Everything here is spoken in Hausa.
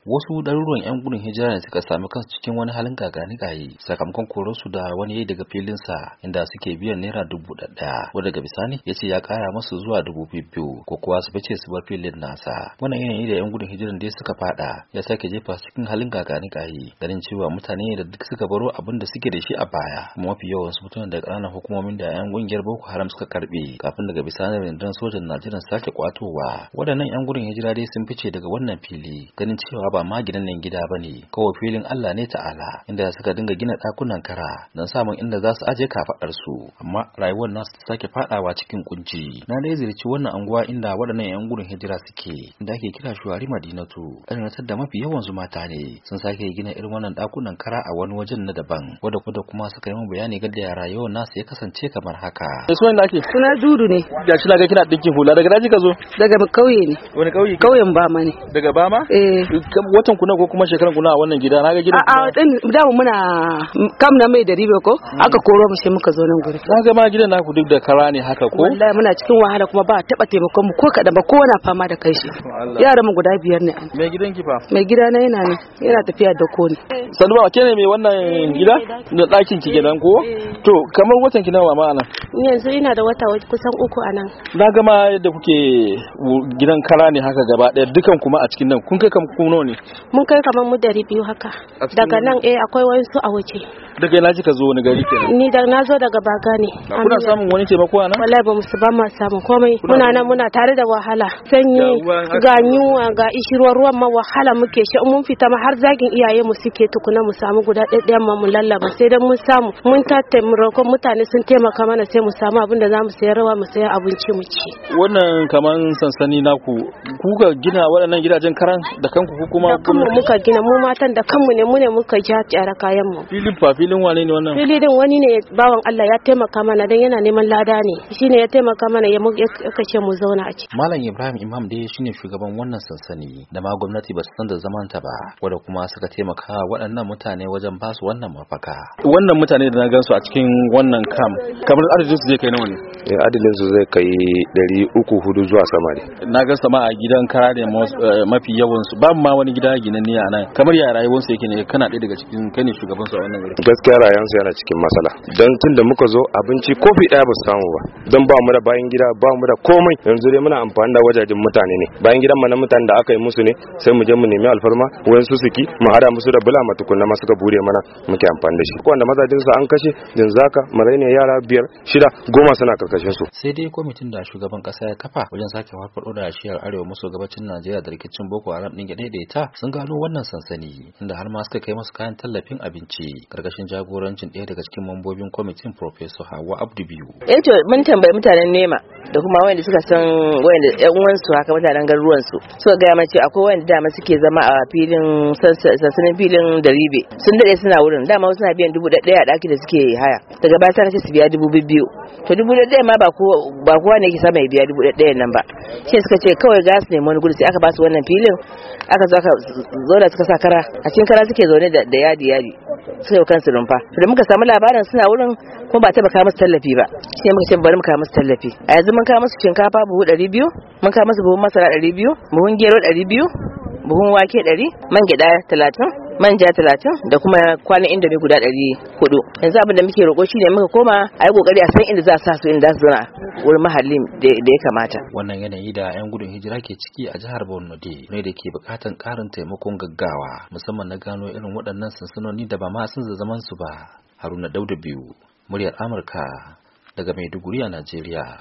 wasu ɗaruruwan 'yan gudun hijira ne suka sami kansu cikin wani halin gaganikayi sakamakon korarsu da wani yayi daga filinsa inda suke biyan naira 1,000 wanda daga bisani ya ce ya kara masu zuwa 2,000 ko kuwa su bace su bar filin nasa. Wannan yanayi da 'yan gudun hijiran dai suka fada ya sake jefa cikin halin gaganikayi ganin cewa mutane da duk suka baro abin da suke da shi a baya, kuma mafi yawan su mutane da ƙananan hukumomin da 'yan ƙungiyar Boko Haram suka karbe kafin daga bisani rundunar sojan Najeriya sake kwatowa. Waɗannan 'yan gudun hijira dai sun fice daga wannan fili ganin cewa ba ma gidan nan gida bane, kawai filin Allah ne ta'ala, inda suka dinga gina ɗakunan kara don samun inda za su aje kafadar su, amma rayuwar nasu ta sake fadawa cikin kunci. Na dai zirci wannan anguwa inda waɗannan 'yan gudun hijira suke, inda ake kira Shuwari Madinatu, ƙarnatar da mafi yawan su mata ne. Sun sake gina irin wannan ɗakunan kara a wani wajen na daban, wanda kuma suka yi min bayani ga da rayuwar nasu ya kasance kamar haka. Sunan da ake? Suna Dudu ne. Gashi na ga kina dinkin hula, daga daji ka zo? Daga kauye ne. Wani kauye? Kauyen Bama ne. Daga Bama? Watan kuna ko kuma shekaran kuna a wannan gida? Na ga gidan. Da muna kam na mai da ribe ko aka koro mu sai muka zo nan guri. Na ga ma gidan naku duk da kara ne haka ko? Wallahi muna cikin wahala kuma ba taba taimakon mu ko kada ba, ko na fama da kai shi. Yaran mu guda 5 ne. Mai gidan ki fa? Mai gida na yana tafiya da ko ne. Salma ke ne mai wannan gida? Da ɗakin ki gidan ko? To kamar watan ki nawa ma anan? Yanzu ina da wata kusan 3 anan. Na ga ma yadda kuke gidan kara ne haka gaba ɗaya dukan kuma a cikin nan kun kai kamar kuno ne? Mun kai kamar mu 200 haka. Daga nan akwai wasu a waje. Daga ina kika zo wani gari kenan? Ni da na zo daga Baga ne. Kuna samun wani taimako anan? Wallahi ba mu samu komai. Muna nan muna tare da wahala. Sanyi ga yunwa ga ishirwar ruwan ma wahala muke shi, mun fita ma har zagin iyaye mu suke tukuna mu samu guda ɗaya ma mu lallaba, sai dan mun samu mun tattaimako mutane sun taimaka mana sai mu samu abin da zamu sayar mu sayar abinci mu ci. Wannan kaman sansani naku kuka gina waɗannan gidajen karan da kanku ko kuma kuma muka gina mu matan da kanmu ne, mu ne muka ja tsara kayan mu. Filin wane ne wannan? Filin wani ne bawan Allah ya taimaka mana dan yana neman lada ne, shine ya taimaka mana ya kace mu zauna a ciki. Malam Ibrahim Imam dai shine shugaban wannan sansani da ma gwamnati ba su san da zaman ta ba, wanda kuma suka taimaka waɗannan mutane wajen ba su wannan mafaka. Wannan mutane da na gansu a cikin wannan kam kamar adadin su zai kai nawa ne? Adadin su zai kai 300-400 zuwa sama ne. Na ga sama a gidan kara ne mafi yawan su, ba ma wani gida ginanne a nan. Kamar ya rayuwar su yake ne, kana ɗaya daga cikin kai ne shugaban su a wannan gari? Gaskiya rayuwar su yana cikin matsala, don tun da muka zo abinci kofi ɗaya ba su samu ba, don ba mu da bayan gida, ba mu da komai. Yanzu dai muna amfani da wajajen mutane ne, bayan gidan mu na mutane da aka yi musu ne, sai mu je mu nemi alfarma wayan su suki mu hada musu da bula matukunna ma suka bude mana muke amfani da shi. Wanda mazajin su an kashe din zaka marai ne, yara 5, 6, 10 suna karkashin su. Sai dai kwamitin da shugaban kasa ya kafa wajen sake farfado da shiyar arewa maso gabacin Najeriya da rikicin Boko Haram din daidaita sun gano wannan sansani, inda har ma suka kai musu kayan tallafin abinci karkashin jagorancin ɗaya daga cikin mambobin kwamitin Professor Hawa Abdu Biyu. To mun tambayi mutanen Nema da kuma wanda suka san wanda ƴan uwansu haka mutanen garuruwan su suka ga mana cewa akwai wanda dama suke zama a filin sansanin filin da ribe, sun dade suna wurin, dama suna biyan 1,000 a daki da suke haya, daga baya sai su biya 2,000. To 1,000 ma ba kowa ne yake sama ya biya 1,000 nan ba. Shi suka ce kawai ga su nemi wani gudu, sai aka ba su wannan filin, aka zo da suka sa kara a cikin kara suke zaune da yadi suka yi kansu rumfa. Da muka samu labarin suna wurin kuma ba taba kawo musu tallafi ba, shi muka ce bari mu kawo musu tallafi. A yanzu mun kawo musu shinkafa buhu 200, mun kawo musu buhun masara 200, buhun gero 200, buhun wake 100, man gyada 30, manja 30 da kuma kwanan indomi guda 400. Yanzu abin da muke roƙo shine muka koma a yi kokari a san inda za a sa su, inda su zauna wurin mahallin da ya kamata. Wannan yanayi da 'yan gudun hijira ke ciki a jihar Borno ne da ke bukatan ƙarin taimakon gaggawa, musamman na gano irin waɗannan sansanoni da ba ma sun zaman su ba. Haruna Dauda Biyu, muryar Amurka daga Maiduguri a Najeriya.